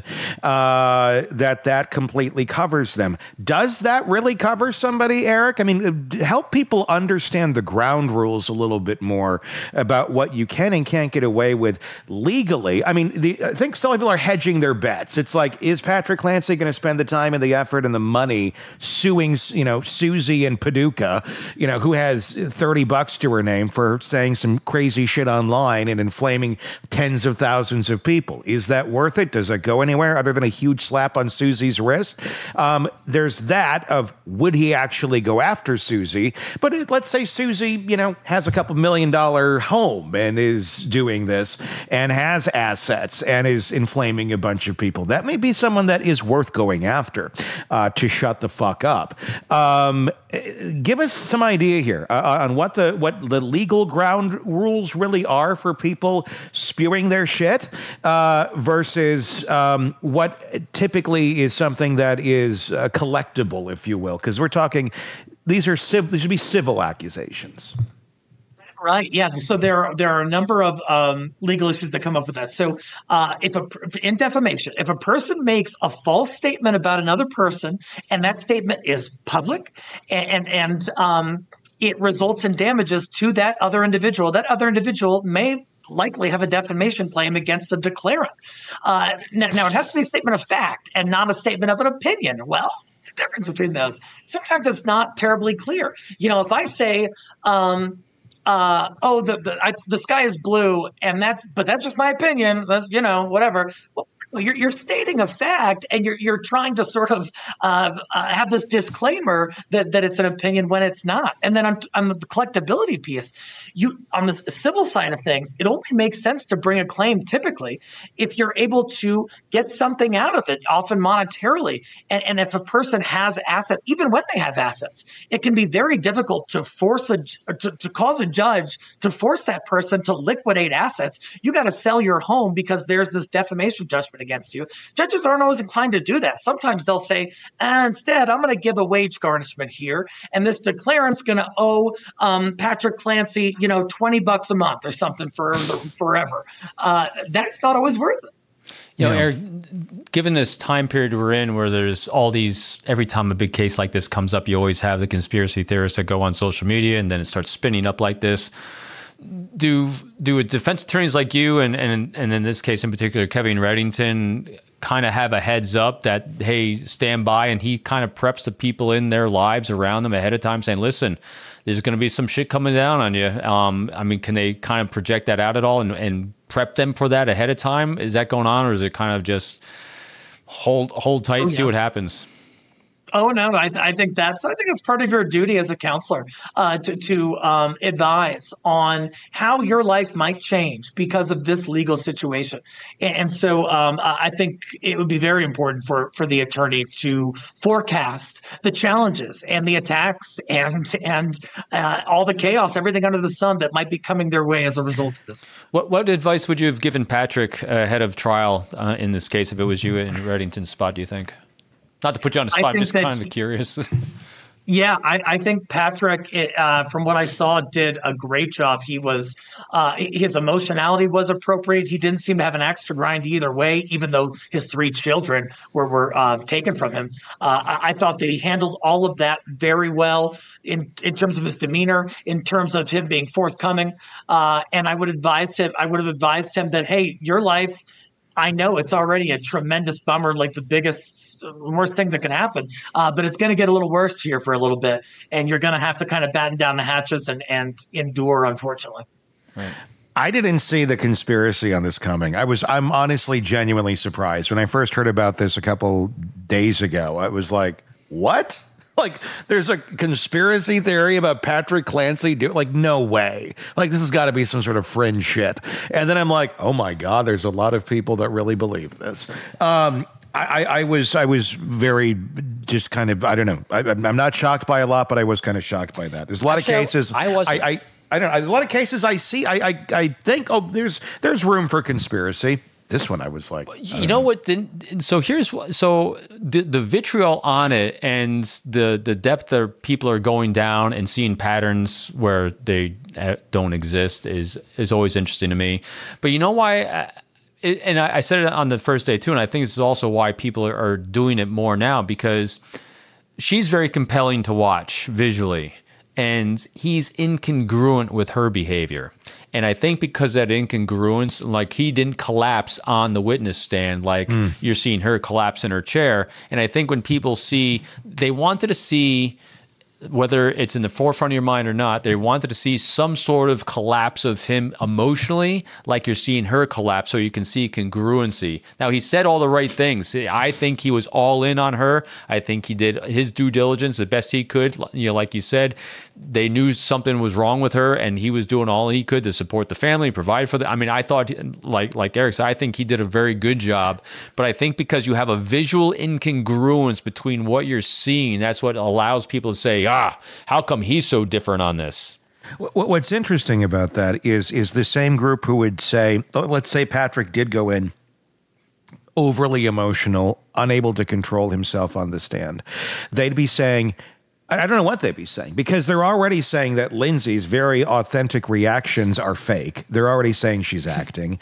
that completely covers them. Does that really cover somebody, Eric? I mean, help people understand the ground rules a little bit more about what you can and can't get away with legally. I mean, I think some people are hedging their bets. It's like, is Patrick Clancy going to spend the time and the effort and the money suing, Susie in Paducah, who has $30 to her name for saying some crazy shit online and inflaming tens of thousands of people? Is that worth it? Does it go anywhere other than a huge slap on Susie's wrist? There's that of, would he actually go after Susie? But let's say Susie, has a couple $1 million home and is doing this and has assets and is inflaming a bunch of people. That may be someone that is worth going after to shut the fuck up. Give us some idea here on what the legal ground rules really are for people spewing their shit versus what typically is something that is collectible, if you will, because we're talking these should be civil accusations. Right. Yeah. So there are a number of legal issues that come up with that. So in defamation, if a person makes a false statement about another person and that statement is public and it results in damages to that other individual may likely have a defamation claim against the declarant. Now, it has to be a statement of fact and not a statement of an opinion. Well, the difference between those, sometimes it's not terribly clear. If I say, the sky is blue, but that's just my opinion. Whatever. Well, you're stating a fact, and you're trying to sort of have this disclaimer that it's an opinion when it's not. And then on the collectability piece, on the civil side of things, it only makes sense to bring a claim typically if you're able to get something out of it, often monetarily. And if a person has assets, even when they have assets, it can be very difficult to force to cause a judge to force that person to liquidate assets. You got to sell your home because there's this defamation judgment against you. Judges aren't always inclined to do that. Sometimes they'll say, instead, I'm going to give a wage garnishment here, and this declarant's going to owe Patrick Clancy, $20 a month or something for forever. That's not always worth it. Eric, given this time period we're in where there's all these, every time a big case like this comes up, you always have the conspiracy theorists that go on social media and then it starts spinning up like this. Do defense attorneys like you and in this case in particular, Kevin Reddington, kind of have a heads up that, hey, stand by, and he kind of preps the people in their lives around them ahead of time saying, listen, there's going to be some shit coming down on you. Can they kind of project that out at all and prep them for that ahead of time? Is that going on, or is it kind of just hold tight and see what happens? Oh no, I think it's part of your duty as a counselor to advise on how your life might change because of this legal situation. And so I think it would be very important for the attorney to forecast the challenges and the attacks and all the chaos, everything under the sun that might be coming their way as a result of this. What advice would you have given Patrick ahead of trial in this case if it was you in Reddington's spot, do you think? Not to put you on the spot, I'm just kind of curious. Yeah, I think Patrick, from what I saw, did a great job. He was, his emotionality was appropriate. He didn't seem to have an axe to grind either way, even though his 3 children were taken from him. I thought that he handled all of that very well in terms of his demeanor, in terms of him being forthcoming. And I would have advised him that, hey, your life, I know it's already a tremendous bummer, like the worst thing that could happen, but it's going to get a little worse here for a little bit, and you're going to have to kind of batten down the hatches and endure, unfortunately. Right. I didn't see the conspiracy on this coming. I'm honestly genuinely surprised. When I first heard about this a couple days ago, I was like, what? Like, there's a conspiracy theory about Patrick Clancy like, no way. Like, this has got to be some sort of fringe shit. And then I'm like, oh my God, there's a lot of people that really believe this. I was very just kind of, I don't know. I'm not shocked by a lot, but I was kind of shocked by that. There's a lot of cases. I don't know. There's a lot of cases I see. I think, oh, there's room for conspiracy. This one, I was like, you know what? So the vitriol on it and the depth that people are going down and seeing patterns where they don't exist is always interesting to me. But you know why? And I said it on the first day too, and I think this is also why people are doing it more now, because she's very compelling to watch visually, and he's incongruent with her behavior. And I think because that incongruence, like he didn't collapse on the witness stand, like you're seeing her collapse in her chair. And I think when people they wanted to see, whether it's in the forefront of your mind or not, they wanted to see some sort of collapse of him emotionally, like you're seeing her collapse, so you can see congruency. Now, he said all the right things. I think he was all in on her. I think he did his due diligence the best he could. You know, like you said, they knew something was wrong with her, and he was doing all he could to support the family, provide for them. I mean, I thought, like Eric said, I think he did a very good job. But I think because you have a visual incongruence between what you're seeing, that's what allows people to say, how come he's so different on this? What's interesting about that is the same group who would say, let's say Patrick did go in overly emotional, unable to control himself on the stand. They'd be saying, I don't know what they'd be saying, because they're already saying that Lindsay's very authentic reactions are fake. They're already saying she's acting.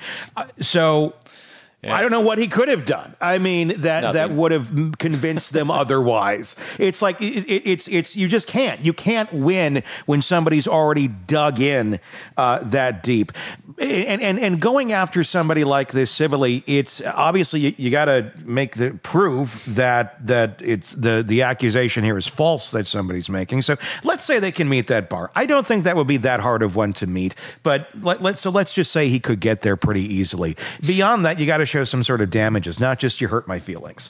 I don't know what he could have done. I mean, that would have convinced them otherwise. It's like it's you just can't. You can't win when somebody's already dug in that deep. And going after somebody like this civilly, it's obviously you got to prove that it's the accusation here is false that somebody's making. So let's say they can meet that bar. I don't think that would be that hard of one to meet, but let's just say he could get there pretty easily. Beyond that, you got to show some sort of damages, not just you hurt my feelings.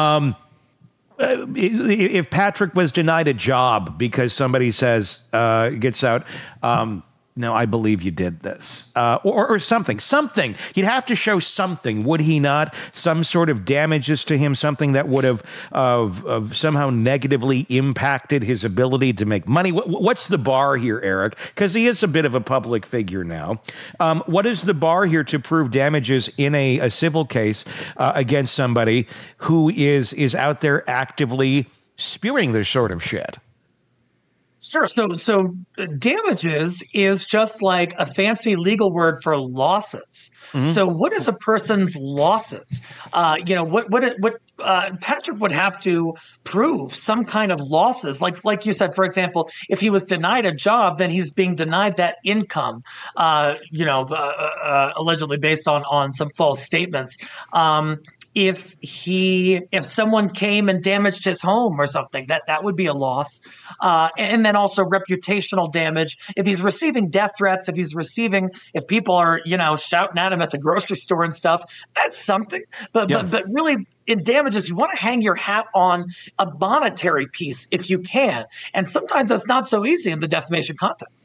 If Patrick was denied a job because somebody says, gets out, no, I believe you did this, or something. He'd have to show something, would he not? Some sort of damages to him, something that would have somehow negatively impacted his ability to make money. What's the bar here, Eric? Because he is a bit of a public figure now. What is the bar here to prove damages in a civil case against somebody who is out there actively spewing this sort of shit? Sure. So damages is just like a fancy legal word for losses. Mm-hmm. So what is a person's losses? What Patrick would have to prove some kind of losses. Like you said, for example, if he was denied a job, then he's being denied that income, allegedly based on some false statements. If someone came and damaged his home or something, that would be a loss. And then also reputational damage. If he's receiving death threats, if people are, shouting at him at the grocery store and stuff, that's something. But really in damages, you want to hang your hat on a monetary piece if you can. And sometimes that's not so easy in the defamation context.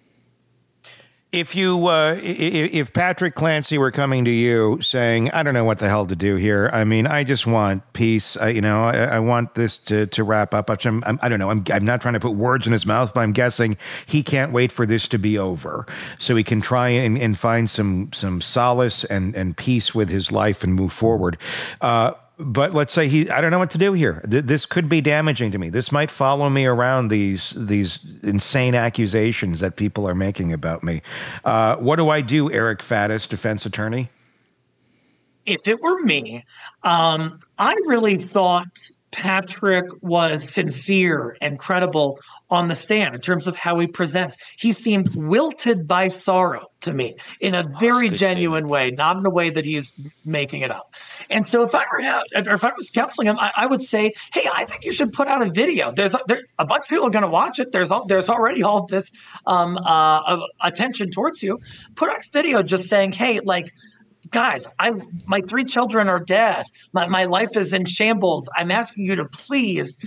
If Patrick Clancy were coming to you saying, I don't know what the hell to do here. I mean, I just want peace. I want this to wrap up. I don't know. I'm not trying to put words in his mouth, but I'm guessing he can't wait for this to be over so he can try and find some solace and peace with his life and move forward. But let's say I don't know what to do here. This could be damaging to me. This might follow me around, these insane accusations that people are making about me. What do I do, Eric Faddis, defense attorney? If it were me, I really thought Patrick was sincere and credible on the stand in terms of how he presents. He seemed wilted by sorrow to me in a very genuine way, not in a way that he's making it up. And so if I was counseling him, I would say, hey, I think you should put out a video. There's a bunch of people are going to watch it. There's already all of this attention towards you. Put out a video just saying, hey, like, guys, my 3 children are dead. My life is in shambles. I'm asking you to please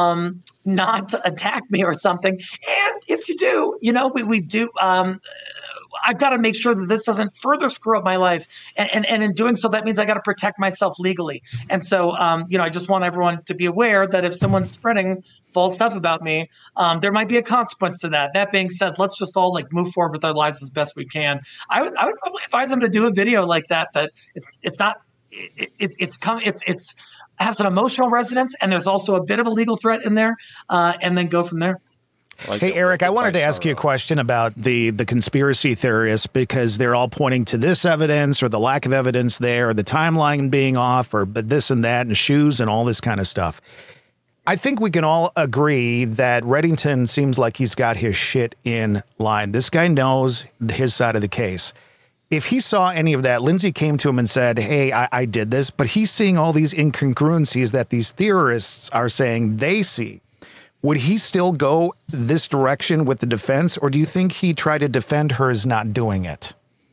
not attack me or something. And if you do, we do. I've got to make sure that this doesn't further screw up my life. And in doing so, that means I got to protect myself legally. And so, I just want everyone to be aware that if someone's spreading false stuff about me, there might be a consequence to that. That being said, let's just all move forward with our lives as best we can. I would probably advise them to do a video like that. That it's not. It's has an emotional resonance, and there's also a bit of a legal threat in there, and then go from there. Hey, Eric, I wanted to ask you a question about the conspiracy theorists, because they're all pointing to this evidence or the lack of evidence there, or the timeline being off, or this and that, and shoes and all this kind of stuff. I think we can all agree that Reddington seems like he's got his shit in line. This guy knows his side of the case. If he saw any of that, Lindsay came to him and said, hey, I did this, but he's seeing all these incongruencies that these theorists are saying they see. Would he still go this direction with the defense, or do you think he tried to defend her as not doing it?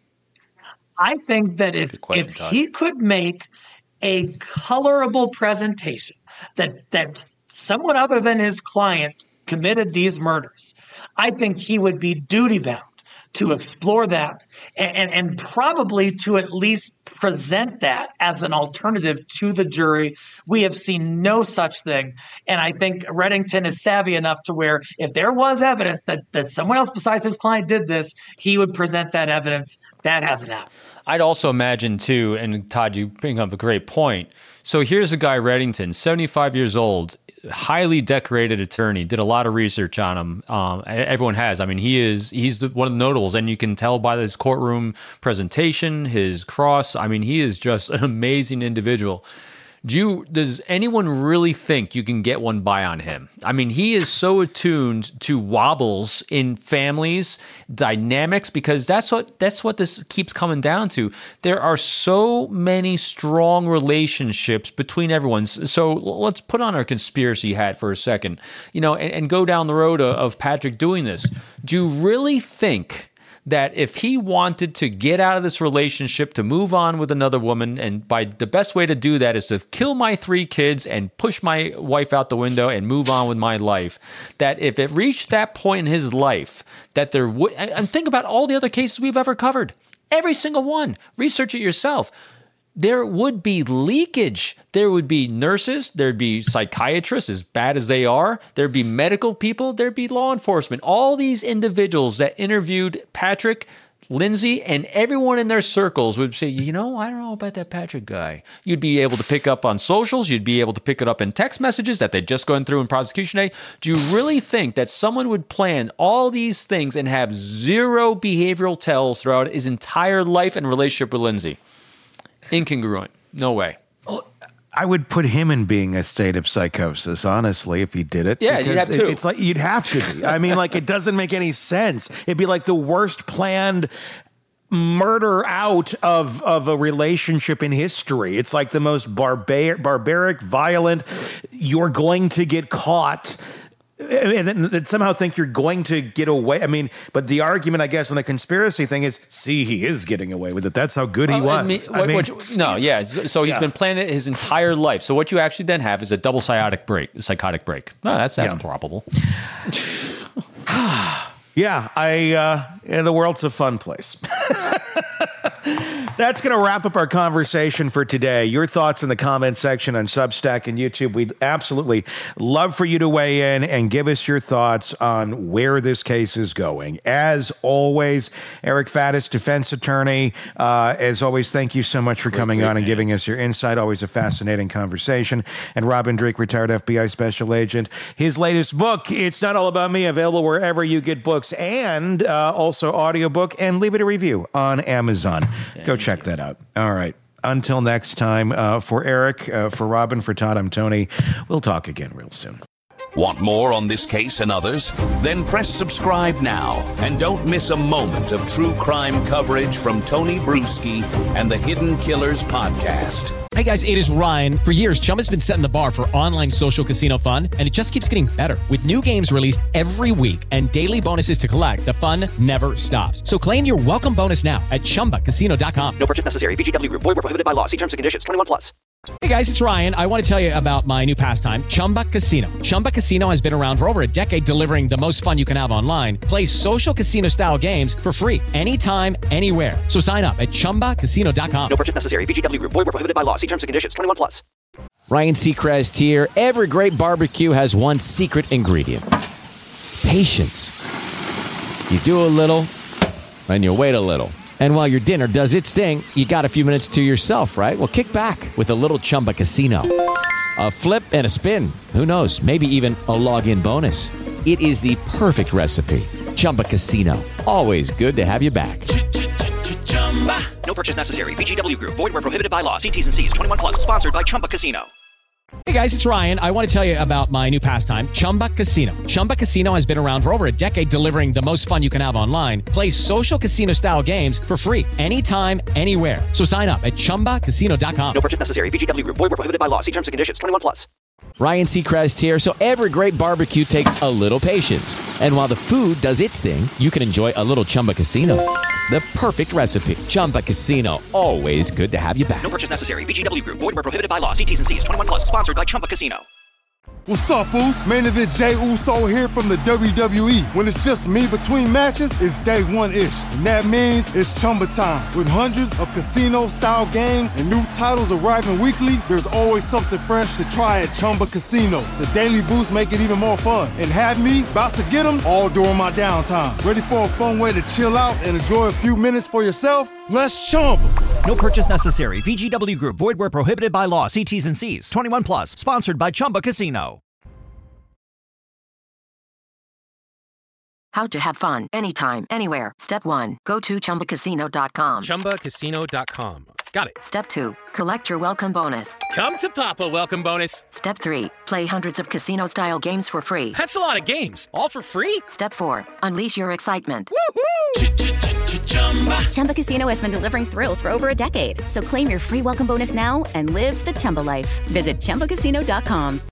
I think that if he could make a colorable presentation that someone other than his client committed these murders, I think he would be duty-bound to explore that and probably to at least present that as an alternative to the jury. We have seen no such thing. And I think Reddington is savvy enough to where if there was evidence that someone else besides his client did this, he would present that evidence. That hasn't happened. I'd also imagine, too, and Todd, you bring up a great point. So here's a guy, Reddington, 75 years old, highly decorated attorney, did a lot of research on him. Everyone has. I mean, he's one of the notables, and you can tell by his courtroom presentation, his cross. I mean, he is just an amazing individual. Does anyone really think you can get one by on him? I mean, he is so attuned to wobbles in families, dynamics, because that's what this keeps coming down to. There are so many strong relationships between everyone. So let's put on our conspiracy hat for a second, and go down the road of Patrick doing this. Do you really think that if he wanted to get out of this relationship, to move on with another woman, and the best way to do that is to kill my 3 kids and push my wife out the window and move on with my life, that if it reached that point in his life, that there would, and think about all the other cases we've ever covered, every single one, research it yourself. There would be leakage. There would be nurses. There'd be psychiatrists, as bad as they are. There'd be medical people. There'd be law enforcement. All these individuals that interviewed Patrick, Lindsay, and everyone in their circles would say, I don't know about that Patrick guy. You'd be able to pick up on socials. You'd be able to pick it up in text messages that they'd just gone through in prosecution day. Do you really think that someone would plan all these things and have zero behavioral tells throughout his entire life and relationship with Lindsay? Incongruent. No way. Well, I would put him in being a state of psychosis, honestly, if he did it. Yeah, you'd have to. It's like you'd have to be. I mean, it doesn't make any sense. It'd be like the worst planned murder out of a relationship in history. It's like the most barbaric, violent. You're going to get caught. And then somehow think you're going to get away. I mean, but the argument, I guess, on the conspiracy thing is, see, he is getting away with it. That's how good he was. So he's been planning it his entire life. So what you actually then have is a double psychotic break. No, that's probable. The world's a fun place. That's going to wrap up our conversation for today. Your thoughts in the comment section on Substack and YouTube. We'd absolutely love for you to weigh in and give us your thoughts on where this case is going. As always, Eric Faddis, defense attorney. As always, thank you so much for coming on and giving us your insight. Always a fascinating conversation. And Robin Drake, retired FBI special agent. His latest book, It's Not All About Me, available wherever you get books, and also audiobook, and leave it a review on Amazon. Go check that out. All right. until next time, for Eric, for Robin, for Todd, I'm Tony. We'll talk again real soon. Want more on this case and others? Then press subscribe now and don't miss a moment of true crime coverage from Tony Bruschi and the Hidden Killers podcast. Hey guys, it is Ryan. For years, Chumba's been setting the bar for online social casino fun, and it just keeps getting better. With new games released every week and daily bonuses to collect, the fun never stops. So claim your welcome bonus now at ChumbaCasino.com. No purchase necessary. VGW Group. Void where prohibited by law. See terms and conditions. 21+. Hey guys, it's Ryan. I want to tell you about my new pastime, Chumba Casino. Chumba Casino has been around for over a decade, delivering the most fun you can have online. Play social casino-style games for free anytime, anywhere. So sign up at ChumbaCasino.com. No purchase necessary. VGW Group. Void where prohibited by law. See terms and conditions. 21+. Ryan Seacrest here. Every great barbecue has one secret ingredient. Patience. You do a little, and you wait a little. And while your dinner does its thing, you got a few minutes to yourself, right? Well, kick back with a little Chumba Casino. A flip and a spin. Who knows? Maybe even a log-in bonus. It is the perfect recipe. Chumba Casino. Always good to have you back. No purchase necessary. VGW Group. Void where prohibited by law. See T's and C's. 21+. Sponsored by Chumba Casino. Hey guys, it's Ryan. I want to tell you about my new pastime, Chumba Casino. Chumba Casino has been around for over a decade, delivering the most fun you can have online. Play social casino-style games for free anytime, anywhere. So sign up at ChumbaCasino.com. No purchase necessary. VGW Group. Void where prohibited by law. See terms and conditions. 21+. Ryan Seacrest here. So every great barbecue takes a little patience. And while the food does its thing, you can enjoy a little Chumba Casino. The perfect recipe. Chumba Casino. Always good to have you back. No purchase necessary. VGW Group. Void where prohibited by law. See T's and C's. 21+. Sponsored by Chumba Casino. What's up, Foos? Main event Jey Uso here from the WWE. When it's just me between matches, it's day one-ish. And that means it's Chumba time. With hundreds of casino-style games and new titles arriving weekly, there's always something fresh to try at Chumba Casino. The daily boosts make it even more fun. And have me about to get them all during my downtime. Ready for a fun way to chill out and enjoy a few minutes for yourself? Let's Chumba. No purchase necessary. VGW Group. Void where prohibited by law. See T's and C's. 21+. Sponsored by Chumba Casino. How to have fun anytime, anywhere. Step 1. Go to ChumbaCasino.com. ChumbaCasino.com. Got it. Step 2. Collect your welcome bonus. Come to Papa welcome bonus. Step 3. Play hundreds of casino-style games for free. That's a lot of games. All for free? Step 4. Unleash your excitement. Woohoo! Chumba Casino has been delivering thrills for over a decade. So claim your free welcome bonus now and live the Chumba life. Visit ChumbaCasino.com.